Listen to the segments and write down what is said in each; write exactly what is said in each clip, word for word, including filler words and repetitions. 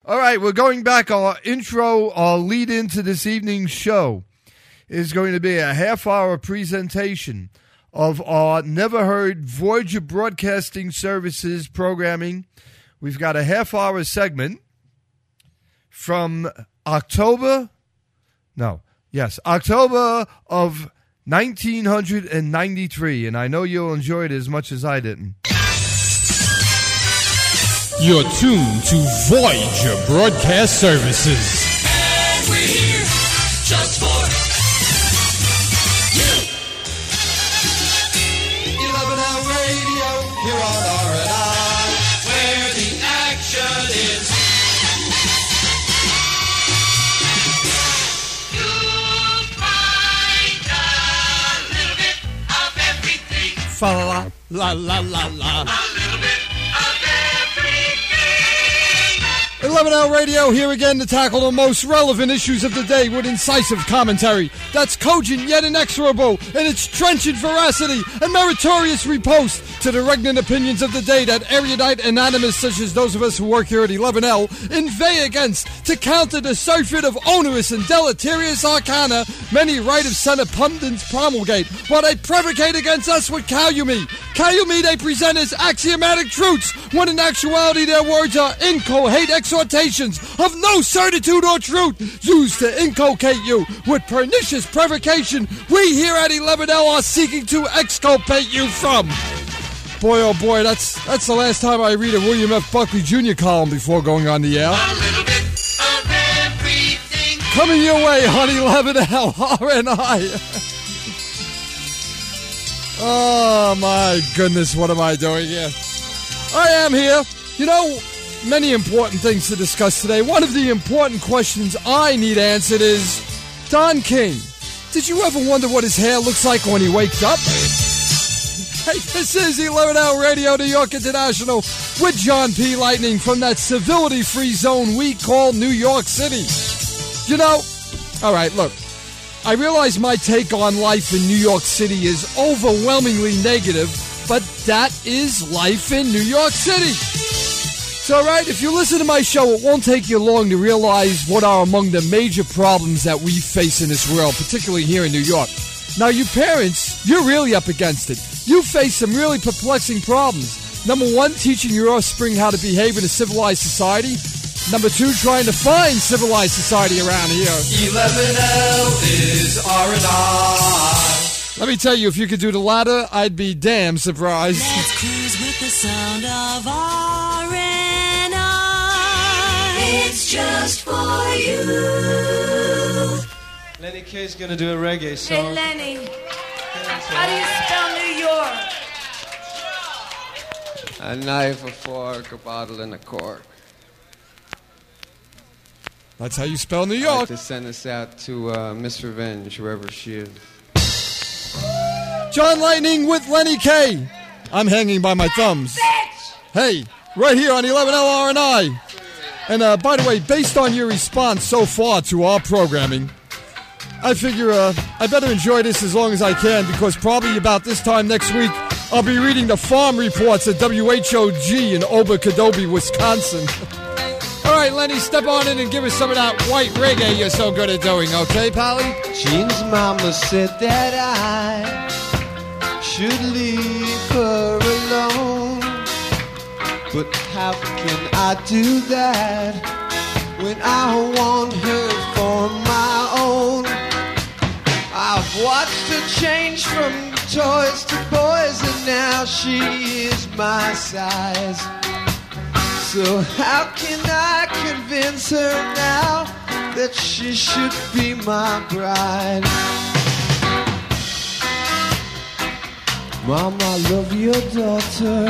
All right, we're going back. Our intro, our lead into this evening's show is going to be a half-hour presentation of our Never Heard Voyager Broadcasting Services programming. We've got a half-hour segment from October, no, yes, October of nineteen ninety-three, and I know you'll enjoy it as much as I didn't. You're tuned to Voyager Broadcast Services. And we're here just for you. eleven hour radio here on R and I, where the action is. You'll find a little bit of everything. Fa la la la la la. A little bit. eleven hour radio here again to tackle the most relevant issues of the day with incisive commentary that's cogent yet inexorable in its trenchant veracity and meritorious repost to the regnant opinions of the day that erudite anonymous such as those of us who work here at eleven L inveigh against to counter the surfeit of onerous and deleterious arcana many right-of-center pundits promulgate while they prevaricate against us with calumny. Calumny they present as axiomatic truths when in actuality their words are incoherent exhortations of no certitude or truth used to inculcate you with pernicious provocation we here at eleven L are seeking to exculpate you from. Boy, oh boy, that's that's the last time I read a William F. Buckley Junior column before going on the air. A little bit of everything. Coming your way on eleven L R and I. Oh my goodness, what am I doing here? I am here. You know, many important things to discuss today. One of the important questions I need answered is, Don King, did you ever wonder what his hair looks like when he wakes up? Hey, this is eleven hour Radio New York International with John P. Lightning from that civility-free zone we call New York City. You know, all right, look, I realize my take on life in New York City is overwhelmingly negative, but that is life in New York City. So, all right, if you listen to my show, it won't take you long to realize what are among the major problems that we face in this world, particularly here in New York. Now, you parents, you're really up against it. You face some really perplexing problems. Number one, teaching your offspring how to behave in a civilized society. Number two, trying to find civilized society around here. eleven L is R and I. Let me tell you, if you could do the latter, I'd be damn surprised. Let's cruise with the sound of R and I. It's just for you. Lenny Kay's gonna do a reggae song. Hey, Lenny. How do you spell New York? A knife, a fork, a bottle, and a cork. That's how you spell New I'd York. like to send this out to uh, Miss Revenge, wherever she is. John Lightning with Lenny K. I'm hanging by my thumbs. Hey, right here on eleven L R and I. And uh, by the way, based on your response so far to our programming, I figure uh, I better enjoy this as long as I can because probably about this time next week, I'll be reading the farm reports at W H O G in Ober-Kadobi, Wisconsin. All right, Lenny, step on in and give us some of that white reggae you're so good at doing, okay, Pally? Jean's mama said that I should leave her alone. But how can I do that when I want her for my own? I've watched her change from toys to boys, and now she is my size. So how can I convince her now that she should be my bride? Mom, I love your daughter,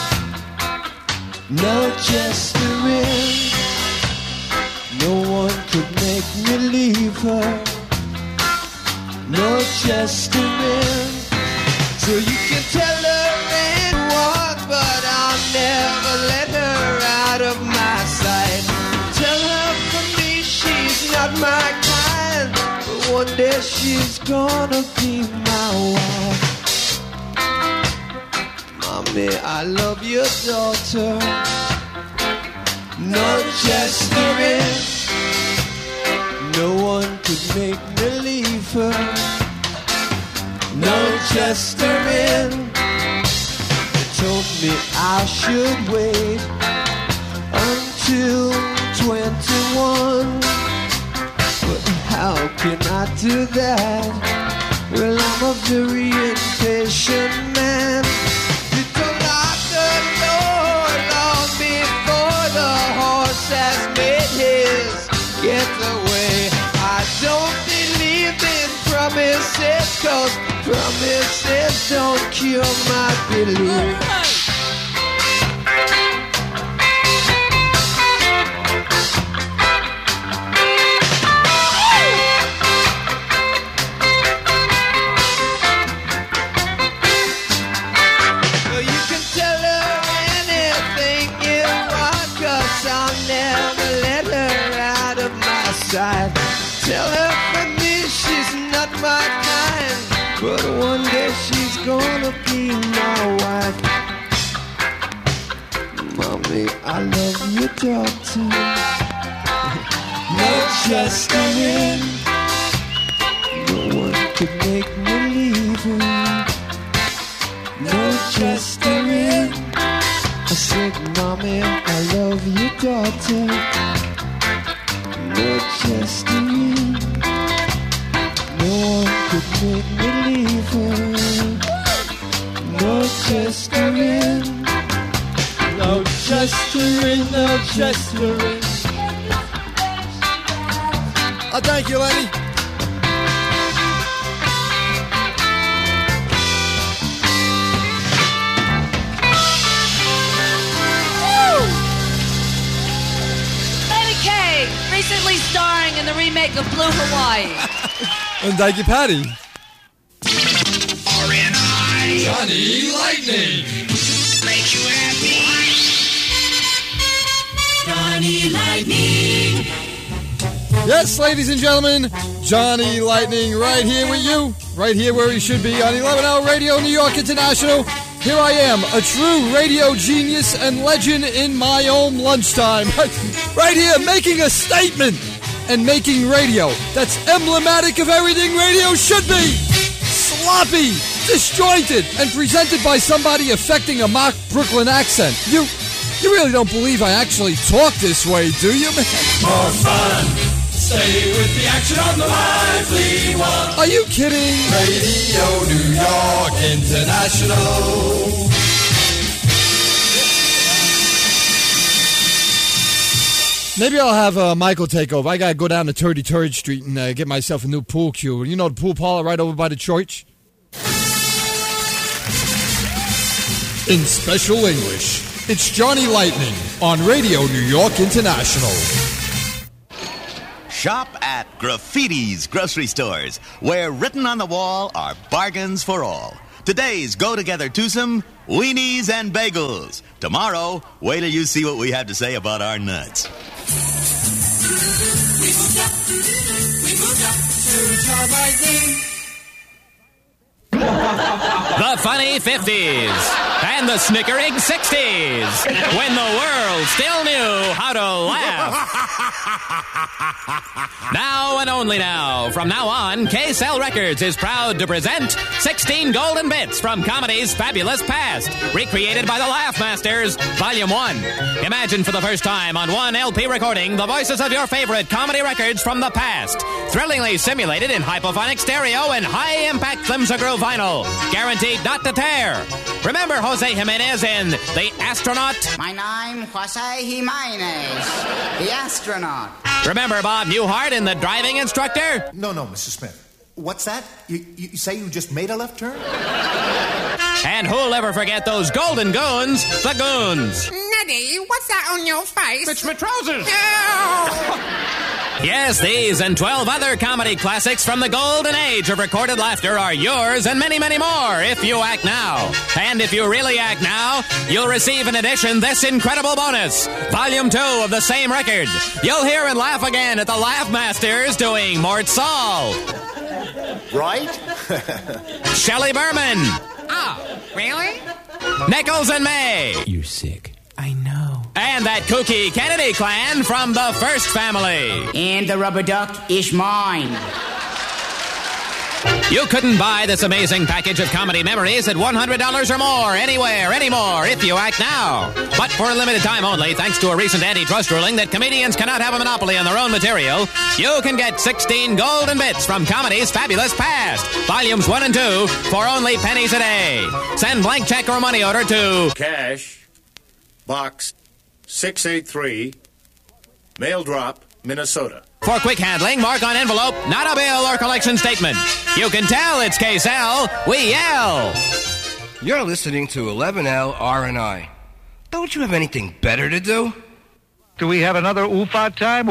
no gesturing. No one could make me leave her, no gesturing. So you can tell her anyone, but I'll never let her out of my sight. Tell her for me she's not my kind, but one day she's gonna be my wife. Mommy, I love your daughter, no gesturing. Rochester Inn. They told me I should wait until twenty-one. But how can I do that? Well, I'm a very impatient man. You don't lock the door long before the horse has made his getaway. I don't believe in promises, 'cause promises don't cure my belief. Tell her for me she's not my kind, but one day she's gonna be my wife. Mommy, I love your daughter. Rochester Inn. No one could make me leave her. Rochester Inn. I said, Mommy, I love your daughter. Rochester Inn. No one could make me leave her. Rochester Inn. Rochester Inn, Rochester Inn. Oh, thank you, Lenny. Recently starring in the remake of Blue Hawaii. And thank you, Patty. R N I Johnny Lightning. Make you happy. Johnny Lightning. Yes, ladies and gentlemen, Johnny Lightning right here with you. Right here where he should be on eleven hour Radio New York International. Here I am, a true radio genius and legend in my own lunchtime. Right here, making a statement and making radio that's emblematic of everything radio should be. Sloppy, disjointed, and presented by somebody affecting a mock Brooklyn accent. You you really don't believe I actually talk this way, do you, man? More fun. Stay with the action on the lively one. Are you kidding? Radio New York International. Maybe I'll have uh, Michael take over. I gotta go down to thirty-third Street and uh, get myself a new pool cue. You know the pool parlor right over by the church? In special English, it's Johnny Lightning on Radio New York International. Shop at Graffiti's grocery stores, where written on the wall are bargains for all. Today's go-together twosome, weenies and bagels. Tomorrow, wait till you see what we have to say about our nuts. We moved up, we moved up to Johnny Lightning. The funny fifties and the snickering sixties, when the world still knew how to laugh. Now and only now, from now on, K-Cell Records is proud to present sixteen golden bits from comedy's fabulous past, recreated by the Laugh Masters, Volume one. Imagine for the first time on one L P recording the voices of your favorite comedy records from the past, thrillingly simulated in hypophonic stereo and high-impact Flimsogrew vinyl, guaranteed not to tear. Remember Jose Jimenez in The Astronaut? My name, Jose Jimenez, the astronaut. Remember Bob Newhart in The Driving Instructor? No, no, Mister Smith. What's that? You, you say you just made a left turn? And who'll ever forget those golden goons, the Goons? Neddy, what's that on your face? It's my trousers. Oh. Yes, these and twelve other comedy classics from the golden age of recorded laughter are yours and many, many more if you act now. And if you really act now, you'll receive in addition this incredible bonus, Volume two of the same record. You'll hear and laugh again at the Laugh Masters doing Mort Saul. Right? Shelley Berman. Oh, really? Nichols and May. You're sick. I know. And that kooky Kennedy clan from the First Family. And the rubber duck is mine. You couldn't buy this amazing package of comedy memories at one hundred dollars or more, anywhere, anymore, if you act now. But for a limited time only, thanks to a recent antitrust ruling that comedians cannot have a monopoly on their own material, you can get sixteen golden bits from Comedy's Fabulous Past, volumes one and two, for only pennies a day. Send blank check or money order to Cash, Box six eighty-three, Mail Drop, Minnesota. For quick handling, mark on envelope, not a bill or collection statement. You can tell it's K-Cell. We yell. You're listening to eleven L R and I. Don't you have anything better to do? Do we have another oofa time?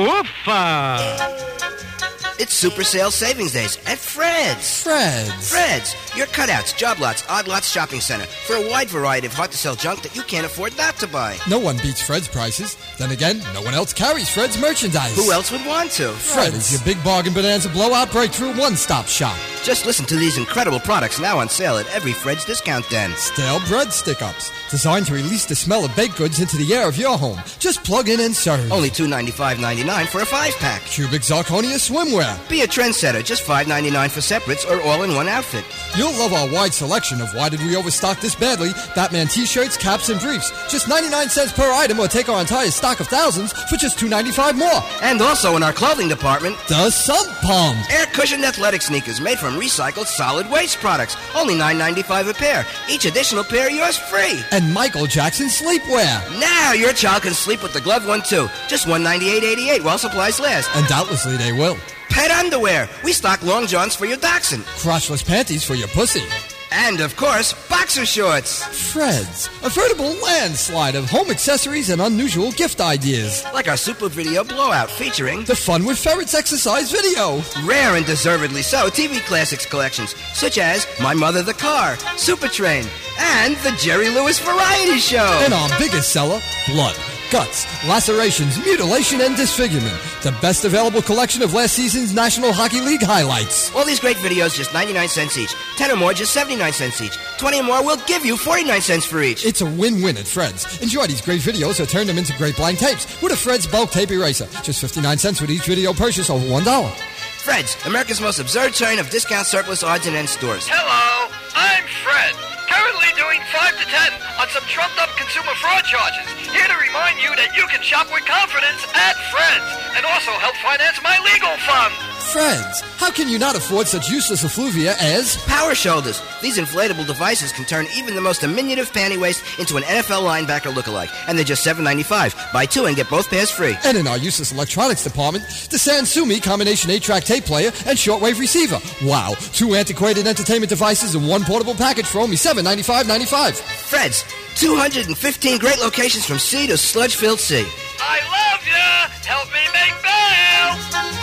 Oofa! It's Super Sales Savings Days at Fred's. Fred's. Fred's, your cutouts, job lots, odd lots shopping center for a wide variety of hard-to-sell junk that you can't afford not to buy. No one beats Fred's prices. Then again, no one else carries Fred's merchandise. Who else would want to? Fred is your big bargain bonanza blowout breakthrough one-stop shop. Just listen to these incredible products now on sale at every Fred's discount den. Stale bread stick-ups, designed to release the smell of baked goods into the air of your home. Just plug in and serve. Only two ninety-five ninety-nine for a five-pack. Cubic zirconia swimwear. Be a trendsetter, just five ninety-nine for separates or all in one outfit. You'll love our wide selection of Why Did We Overstock This Badly? Batman t-shirts, caps, and briefs. Just ninety-nine cents per item, or take our entire stock of thousands for just two ninety-five more. And also in our clothing department, the Sump Pump. Air cushioned athletic sneakers made from recycled solid waste products. Only nine ninety-five a pair. Each additional pair yours free. And Michael Jackson sleepwear. Now your child can sleep with the gloved one too. Just one ninety-eight eighty-eight while supplies last. And doubtlessly they will. Pet underwear. We stock long johns for your dachshund. Crotchless panties for your pussy. And, of course, boxer shorts. Fred's, a veritable landslide of home accessories and unusual gift ideas. Like our Super Video Blowout featuring the Fun with Ferrets exercise video. Rare and deservedly so T V classics collections, such as My Mother the Car, Super Train, and the Jerry Lewis Variety Show. And our biggest seller, Blood, Guts, Lacerations, Mutilation, and Disfigurement. The best available collection of last season's National Hockey League highlights. All these great videos just ninety-nine cents each. ten or more, just seventy-nine cents each. twenty or more, we'll give you forty-nine cents for each. It's a win-win at Fred's. Enjoy these great videos or turn them into great blank tapes with a Fred's bulk tape eraser. Just fifty-nine cents with each video purchase over one dollar. Fred's, America's most absurd chain of discount surplus odds and end stores. Hello, I'm Fred. Currently doing five to ten on some trumped-up consumer fraud charges. Here to remind you that you can shop with confidence at Fred's and also help finance my legal fund. Fred's, how can you not afford such useless effluvia as Power Shoulders? These inflatable devices can turn even the most diminutive panty waist into an N F L linebacker lookalike, and they're just seven ninety-five. Buy two and get both pairs free. And in our useless electronics department, the Sansumi combination eight-track tape player and shortwave receiver. Wow, two antiquated entertainment devices in one portable package for only seven ninety-five ninety-five. Fred's, two hundred fifteen great locations from sea to sludge-filled sea. I love ya! Help me make bail!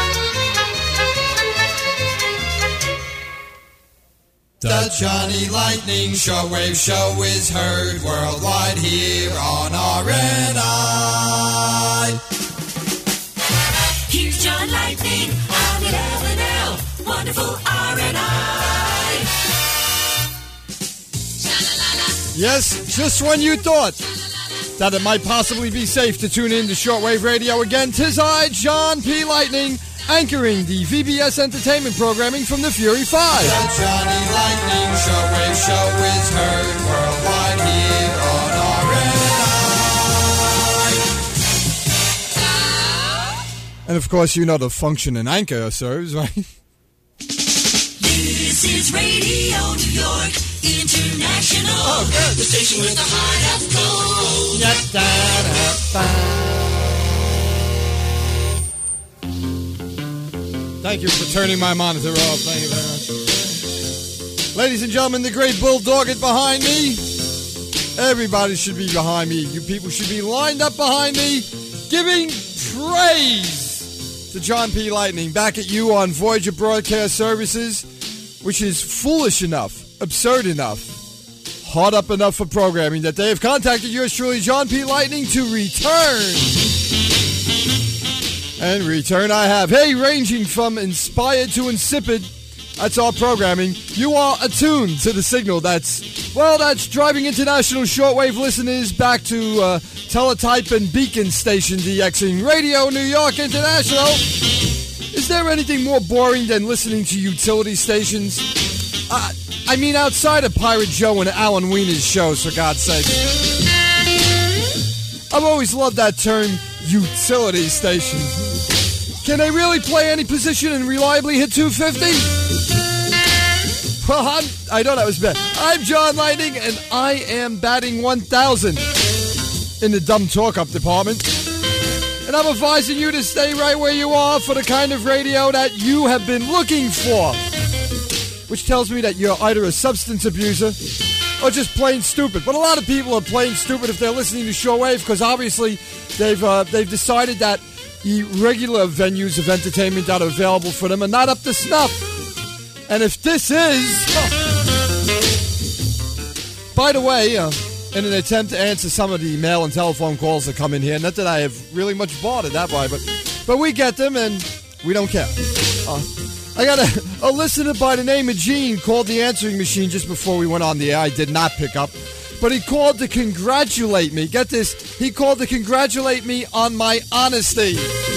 The Johnny Lightning Shortwave Show is heard worldwide here on R and I. Here's John Lightning on eleven L. Wonderful R and I. Yes, just when you thought that it might possibly be safe to tune in to shortwave radio again, 'tis I, John P. Lightning, anchoring the V B S entertainment programming from the Fury Five. The Johnny Lightning Shortwave Show is heard worldwide here on R and I. And of course, you know the function an anchor serves, right? This is Radio New York International. Oh, good. The station with the heart of gold. Da, da, da, da. Thank you for turning my monitor off. Thank you very much. Ladies and gentlemen, the great bulldog is behind me. Everybody should be behind me. You people should be lined up behind me, giving praise to John P. Lightning. Back at you on Voyager Broadcast Services, which is foolish enough, absurd enough, hard up enough for programming that they have contacted yours truly, John P. Lightning, to return. And return I have. Hey, ranging from inspired to insipid, that's our programming. You are attuned to the signal that's, well, that's driving international shortwave listeners back to uh, teletype and beacon station DXing Radio New York International. Is there anything more boring than listening to utility stations? Uh, I mean, outside of Pirate Joe and Alan Wiener's shows, for God's sake. I've always loved that term, utility station. Can they really play any position and reliably hit two fifty? Well, I'm, I know that was bad. I'm John Lightning, and I am batting one thousand in the dumb talk-up department. And I'm advising you to stay right where you are for the kind of radio that you have been looking for. Which tells me that you're either a substance abuser or just plain stupid. But a lot of people are plain stupid if they're listening to shortwave because obviously they've uh, they've decided that the regular venues of entertainment that are available for them are not up to snuff. And if this is... Oh. By the way, uh, in an attempt to answer some of the mail and telephone calls that come in here, not that I have really much bothered that by, but, but we get them and we don't care. Uh, I got a, a listener by the name of Gene called the answering machine just before we went on the air. I did not pick up. But he called to congratulate me. Get this. He called to congratulate me on my honesty.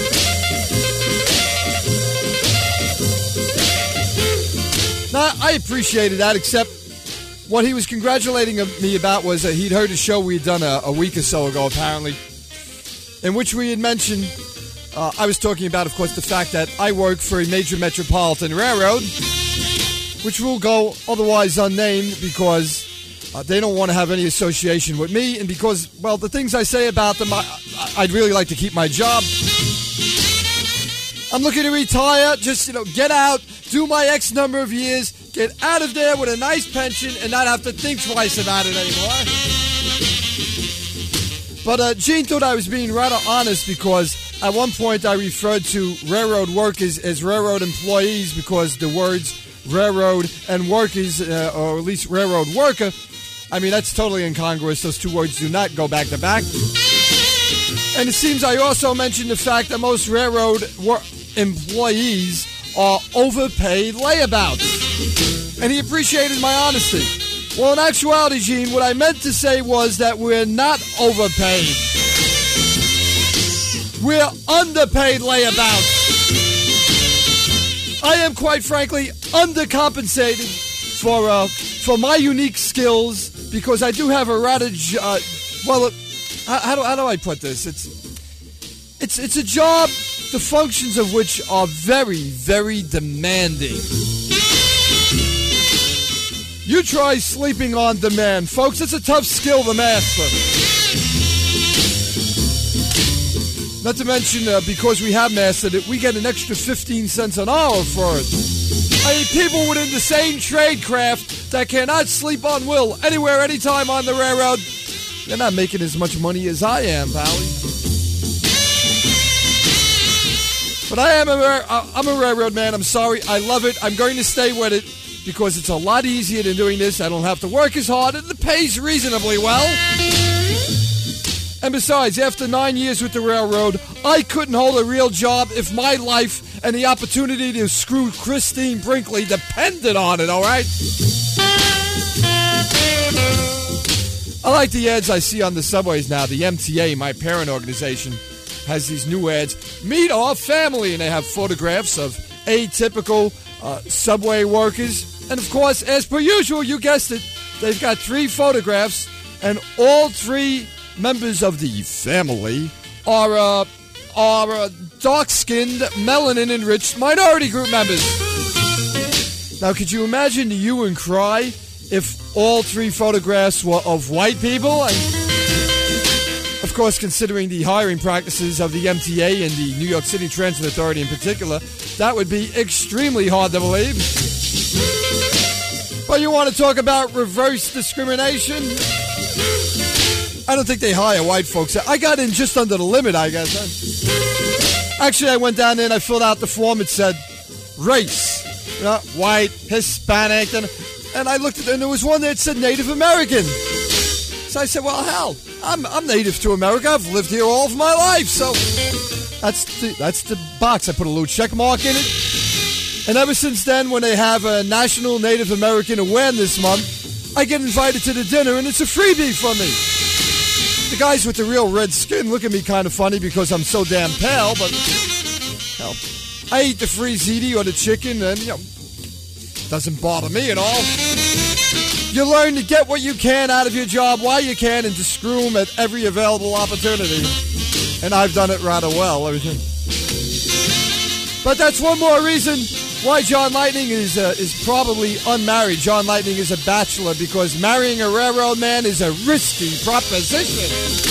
Now, I appreciated that, except what he was congratulating me about was that he'd heard a show we had done a, a week or so ago, apparently, in which we had mentioned, uh, I was talking about, of course, the fact that I work for a major metropolitan railroad, which will go otherwise unnamed because... Uh, they don't want to have any association with me, and because, well, the things I say about them, I, I'd really like to keep my job. I'm looking to retire, just, you know, get out, do my X number of years, get out of there with a nice pension, and not have to think twice about it anymore. But uh, Gene thought I was being rather honest because at one point I referred to railroad workers as railroad employees because the words railroad and workers, uh, or at least railroad worker, I mean, that's totally incongruous. Those two words do not go back to back. And it seems I also mentioned the fact that most railroad wor- employees are overpaid layabouts. And he appreciated my honesty. Well, in actuality, Gene, what I meant to say was that we're not overpaid. We're underpaid layabouts. I am, quite frankly, undercompensated for uh, for my unique skills because I do have a rather, uh, well, uh, how, do, how do I put this? It's, it's, it's a job, the functions of which are very, very demanding. You try sleeping on demand, folks. It's a tough skill to master. Not to mention, uh, because we have mastered it, we get an extra fifteen cents an hour for it. I mean, people within the same trade craft that cannot sleep on will anywhere, anytime on the railroad, they're not making as much money as I am, Pally. But I am a, I'm a railroad man. I'm sorry. I love it. I'm going to stay with it because it's a lot easier than doing this. I don't have to work as hard, and it pays reasonably well. And besides, after nine years with the railroad, I couldn't hold a real job if my life and the opportunity to screw Christine Brinkley depended on it, all right? I like the ads I see on the subways now. The M T A, my parent organization, has these new ads. Meet our family, and they have photographs of atypical uh, subway workers. And, of course, as per usual, you guessed it, they've got three photographs, and all three members of the family are uh, are uh, dark-skinned, melanin-enriched minority group members. Now, could you imagine the hue and cry if all three photographs were of white people? And, of course, considering the hiring practices of the M T A and the New York City Transit Authority in particular, that would be extremely hard to believe. But you want to talk about reverse discrimination? I don't think they hire white folks. I got in just under the limit, I guess. Actually, I went down there and I filled out the form. It said race, you know, white, Hispanic, and and I looked at it, and there was one that said Native American. So I said, well, hell, I'm I'm native to America. I've lived here all of my life, so that's the that's the box. I put a little check mark in it, and ever since then, when they have a National Native American Awareness Month, I get invited to the dinner, and it's a freebie for me. The guys with the real red skin look at me kind of funny because I'm so damn pale, but hell, I eat the free ziti or the chicken, and you know, doesn't bother me at all. You learn to get what you can out of your job while you can and to screw them at every available opportunity. And I've done it rather well. But that's one more reason why John Lightning is uh, is probably unmarried. John Lightning is a bachelor because marrying a railroad man is a risky proposition.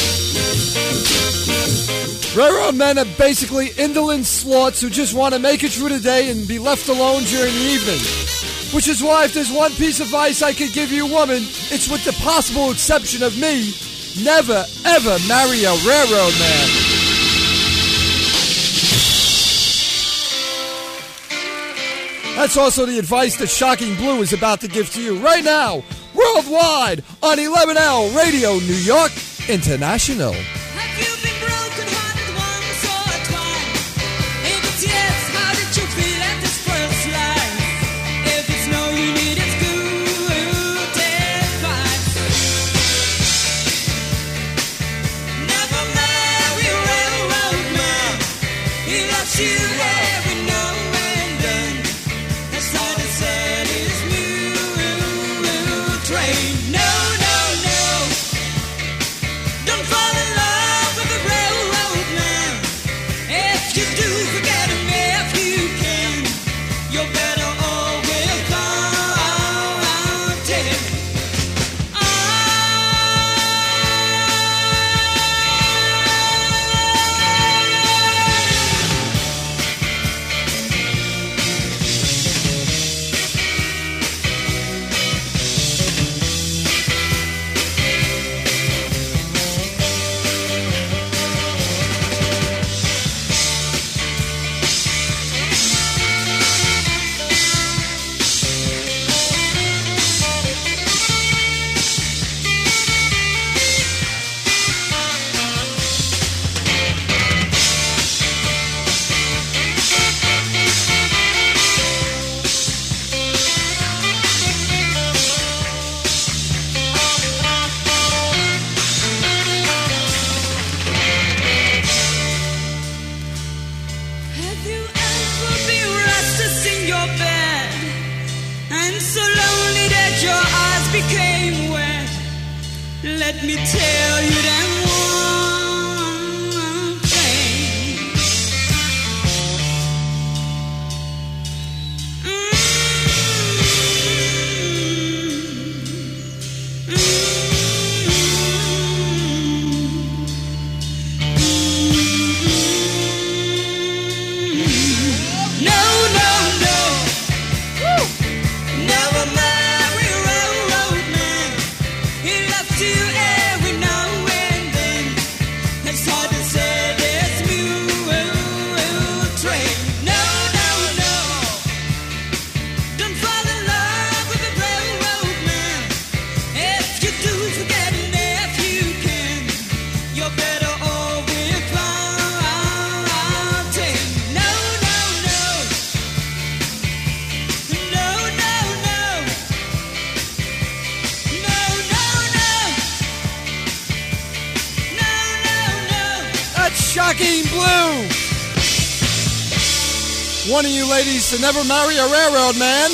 Railroad men are basically indolent sloths who just want to make it through the day and be left alone during the evening. Which is why if there's one piece of advice I could give you, woman, it's with the possible exception of me, never, ever marry a railroad man. That's also the advice that Shocking Blue is about to give to you right now, worldwide, on eleven L Radio New York International. Let me tell you that one thing. Mm-hmm. Mm-hmm. No, no, no. Woo. Never marry a railroad man. He loves you every now and then. It's hard to say this mule train. No, no, no. Don't fall in love with a railroad man. If you do, forget it if you can. You're better off with planting. No, no, no. No, no, no. No, no, no. No, no, no. That's Shocking Blue. One of you ladies to never marry a railroad man.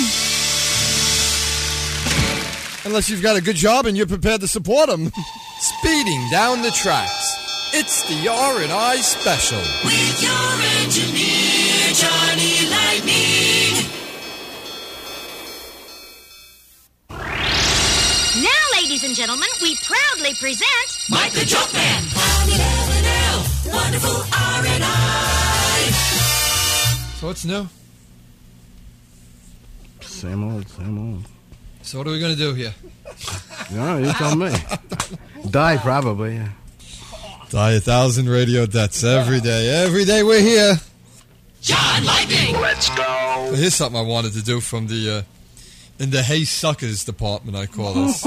Unless you've got a good job and you're prepared to support him. Speeding down the tracks. It's the R and I special. With your engineer, Johnny Lightning. Now, ladies and gentlemen, we proudly present Mike the Jumpman. On eleven L, wonderful R and I. So what's new? Same old, same old. So what are we going to do here? No, you tell me. Die, probably. Yeah. Die a thousand radio deaths every day. Every day we're here. John Lightning. Let's go. Here's something I wanted to do from the uh, in the Hey Suckers department, I call this.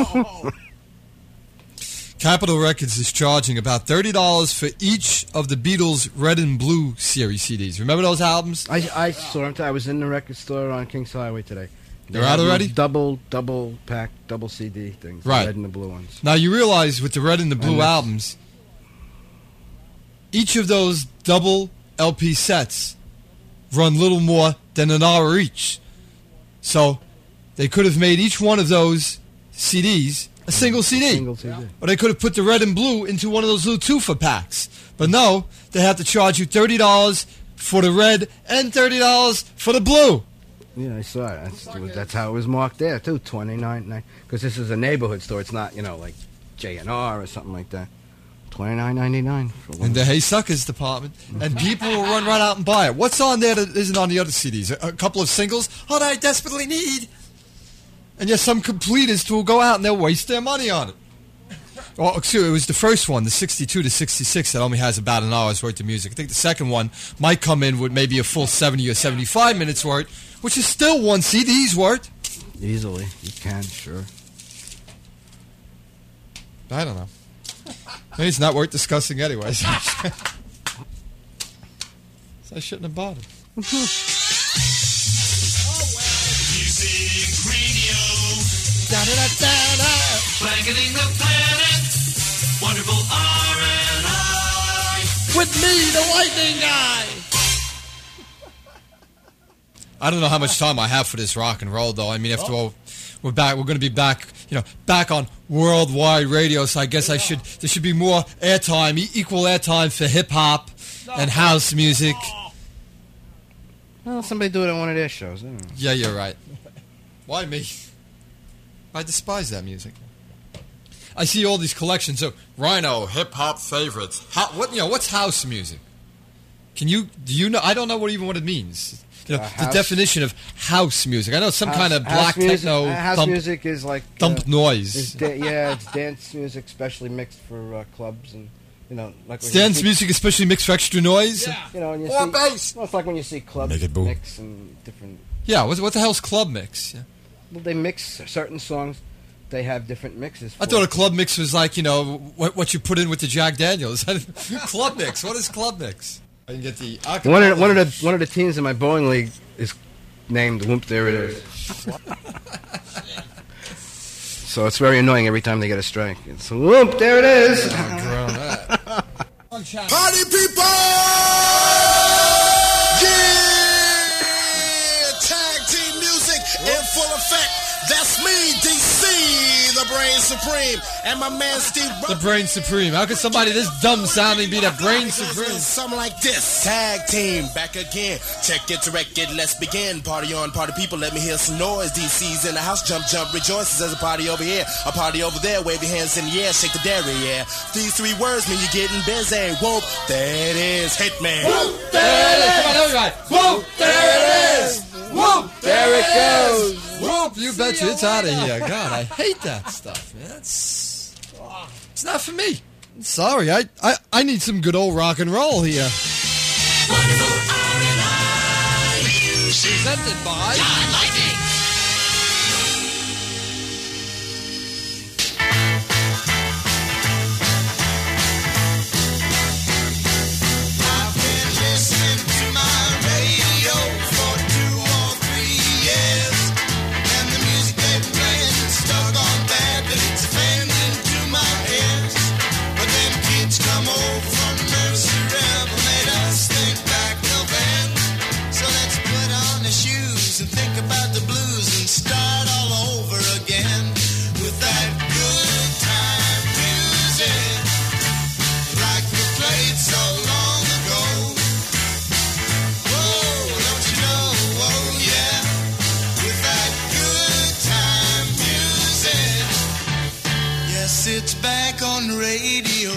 Capitol Records is charging about thirty dollars for each of the Beatles Red and Blue series C Ds. Remember those albums? I, I saw them. I was in the record store on Kings Highway today. They They're out have already? these Double, double pack, double C D things. Right. The red and the blue ones. Now, you realize with the Red and the Blue And that's- albums, each of those double L P sets run little more than an hour each. So they could have made each one of those C Ds a single C D. Single C D. Or they could have put the red and blue into one of those little two-for packs. But no, they have to charge you thirty dollars for the red and thirty dollars for the blue. Yeah, I saw it. That's, that's how it was marked there, too, twenty-nine. Because this is a neighborhood store. It's not, you know, like J and R or something like that. twenty-nine ninety-nine. In the Hey Suckers department. And people will run right out and buy it. What's on there that isn't on the other C Ds? A, a couple of singles? Oh, that I desperately need. And yet some completists will go out and they'll waste their money on it. Well, excuse me, it was the first one, the sixty-two to sixty-six, that only has about an hour's worth of music. I think the second one might come in with maybe a full seventy or seventy-five minutes worth, which is still one C D's worth. Easily. You can, sure. I don't know. Maybe it's not worth discussing anyway. So I shouldn't have bought it. Music radio. Da-da-da-da-da. Blanketing the planet. Wonderful R and I. With me, the lightning guy. I don't know how much time I have for this rock and roll, though. I mean, after all, we're back. We're going to be back, you know, back on worldwide radio. So I guess I should. There should be more airtime, e- equal airtime for hip hop and house music. Well, somebody do it on one of their shows. I don't know. Yeah, you're right. Why me? I despise that music. I see all these collections of Rhino hip hop favorites. How, what you know? What's house music? Can you do you know? I don't know what even what it means. You know, Uh, the house- definition of house music. I know some House- kind of house black music, techno uh, house thump, music is like thump uh, noise. is da- yeah, it's dance music, specially mixed for uh, clubs and you know, like when It's you dance see- music, especially mixed for extra noise. You know, and you Or see, bass. Well, it's like when you see clubs Make it boom. mix and different. Yeah, what, what the hell's club mix? Yeah. Well, they mix certain songs. They have different mixes. I for thought a it. club mix was like, you know, what, what you put in with the Jack Daniels. Club mix. What is club mix? I can get the One of, the, one of the one of the teams in my bowling league is named Whoop. There it is. So it's very annoying every time they get a strike. It's Whoop. There it is. Party people! Yeah! Tag team music in full effect. That's me, D C, the Brain Supreme, and my man Steve. The Brain Supreme. How could somebody this dumb sounding be the Brain Supreme? Something like this. Tag team, back again. Check it, direct it, let's begin. Party on, party people, let me hear some noise. D C's in the house, jump, jump, rejoices. There's a party over here, a party over there. Wave your hands in the air, shake the dairy, yeah. These three words mean you're getting busy. Whoop, there it is, hit me. Whoop, there it is. Come on, everybody. Whoop, there it is. Whoop, there it goes. Whoop, you betcha it's out of here. God, I hate that stuff, man. It's, it's not for me. Sorry, I, I, I need some good old rock and roll here. Presented by John Lightning. I've been listening to my radio for two or three years, and the music they're playing is stuck on bad, but it's offending to my ears. But them kids come over from Mercy River, made us think back till then. So let's put on the shoes and think about the blues and start all over again with that good time music, like we played so long ago. Whoa, don't you know? Oh yeah, with that good time music. Yes, it's back on the radio.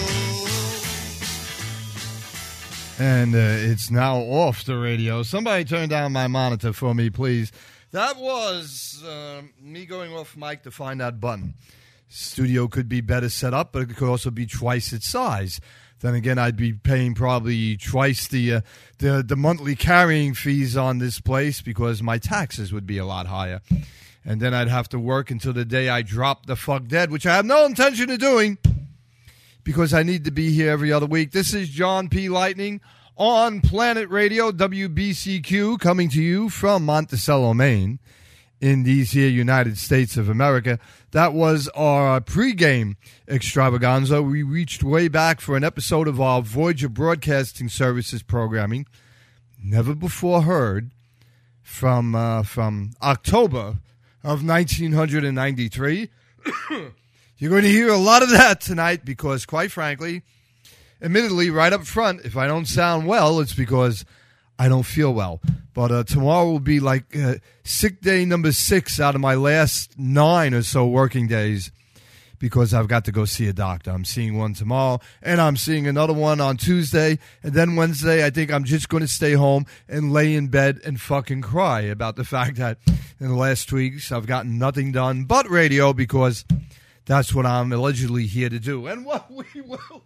And uh, it's now off the radio. Somebody turn down my monitor for me, please. That was uh, me going off mic to find that button. Studio could be better set up, but it could also be twice its size. Then again, I'd be paying probably twice the uh, the the monthly carrying fees on this place because my taxes would be a lot higher. And then I'd have to work until the day I drop the fuck dead, which I have no intention of doing because I need to be here every other week. This is John P. Lightning on Planet Radio, W B C Q, coming to you from Monticello, Maine, in these here United States of America. That was our pregame extravaganza. We reached way back for an episode of our Voyager Broadcasting Services programming, never before heard from uh, from October of nineteen ninety-three. You're going to hear a lot of that tonight because, quite frankly, admittedly, right up front, if I don't sound well, it's because I don't feel well. But uh, tomorrow will be like uh, sick day number six out of my last nine or so working days because I've got to go see a doctor. I'm seeing one tomorrow, and I'm seeing another one on Tuesday. And then Wednesday, I think I'm just going to stay home and lay in bed and fucking cry about the fact that in the last two weeks I've gotten nothing done but radio because that's what I'm allegedly here to do. And what we will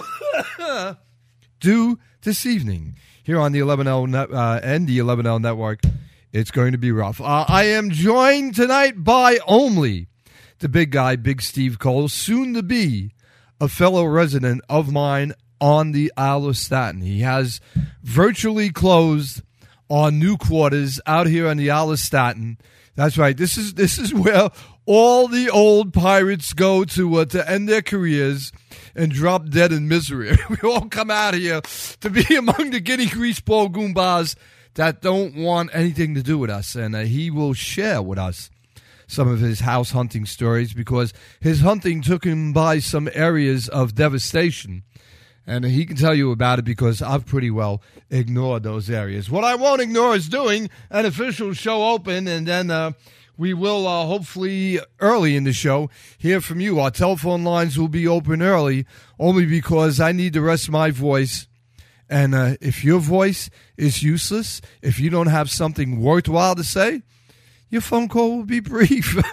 do this evening here on the eleven L net, uh, and the eleven L network, it's going to be rough. Uh, I am joined tonight by only the big guy, Big Steve Cole, soon to be a fellow resident of mine on the Isle of Staten. He has virtually closed on new quarters out here on the Isle of Staten. That's right. This is this is where all the old pirates go to uh, to end their careers and drop dead in misery. We all come out here to be among the Guinea Grease Ball Goombas that don't want anything to do with us. And uh, he will share with us some of his house hunting stories because his hunting took him by some areas of devastation. And he can tell you about it because I've pretty well ignored those areas. What I won't ignore is doing an official show open, and then uh, we will uh, hopefully early in the show hear from you. Our telephone lines will be open early only because I need to rest my voice. And uh, if your voice is useless, if you don't have something worthwhile to say, your phone call will be brief.